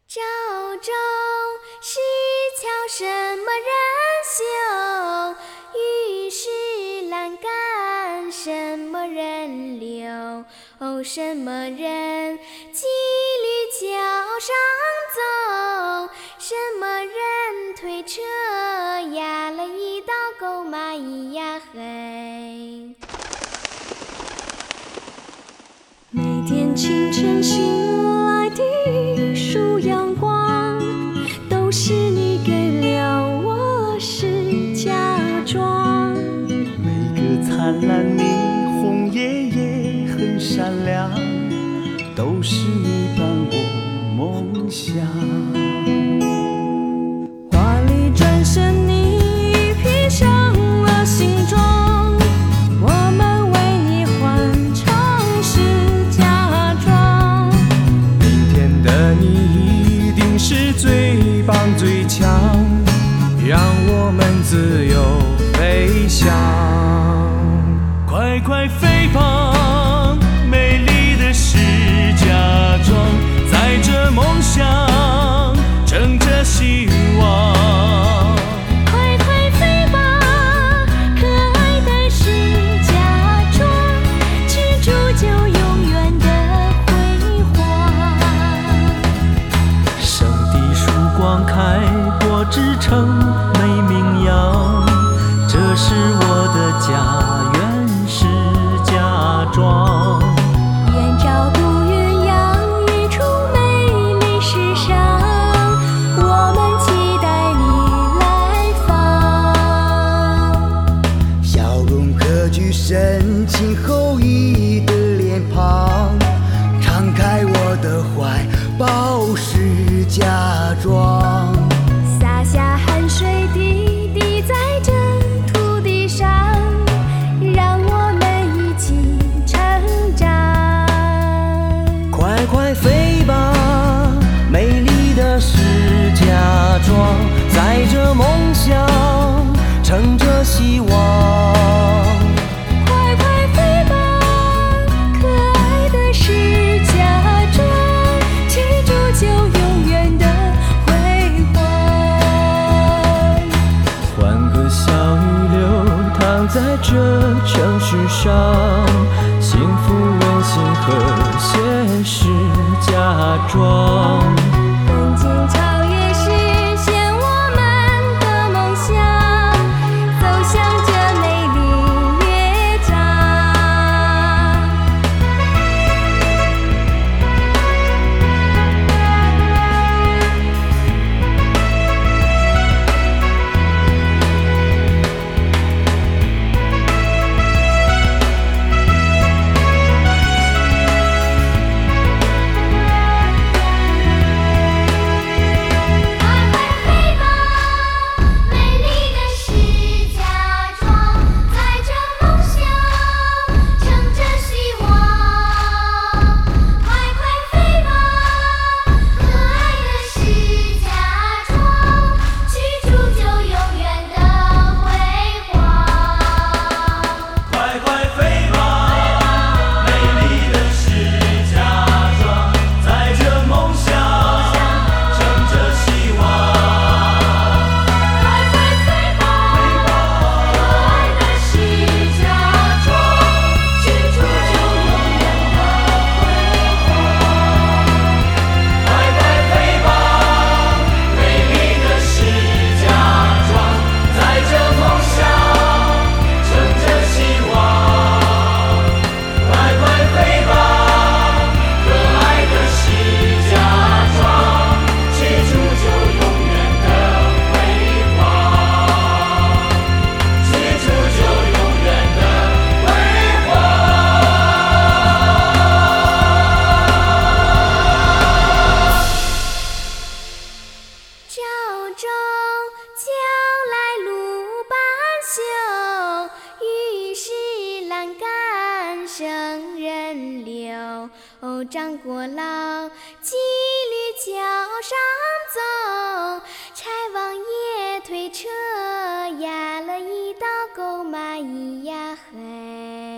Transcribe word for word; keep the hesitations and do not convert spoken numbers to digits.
朝中石桥什么人修？玉石栏杆什么人留？哦，什么人骑驴桥上走？什么人推车压了一道狗蚂蚁呀嘿？ 每天清晨醒来的束阳光，都是你给了我石家庄。 每个灿烂霓虹夜夜很闪亮，都是你伴我梦想。 华丽转身你披上了新装，我们为你欢唱石家庄。 明天的你一定是最棒最强，让我们自由飞翔。快快飞吧，美丽的石家庄，载着梦想，乘着希望。 快快飞吧，可爱的石家庄，记住就永远的辉煌。 圣地曙光开过支城美名扬，这是我的家园石家庄。 燕赵不云养育出美丽世上，我们期待你来访。 笑容可掬深情厚谊的脸庞，敞开我的怀抱石家庄。 洒下汗水滴滴在这土地上，让我们一起成长。 快快飞吧，美丽的石家庄，载着梦想，乘着希望。 快快飞吧，可爱的石家庄，记住就永远的辉煌。 欢歌笑语流淌在这城市上，幸福温馨和谐石家庄。 奔进超越，实现我们的梦想，走向这美丽乐章。 朝中桥来路伴修，玉石栏杆圣人留。哦，张果老骑驴桥上走，柴王爷推车压了一道狗蚂蚁呀嘿。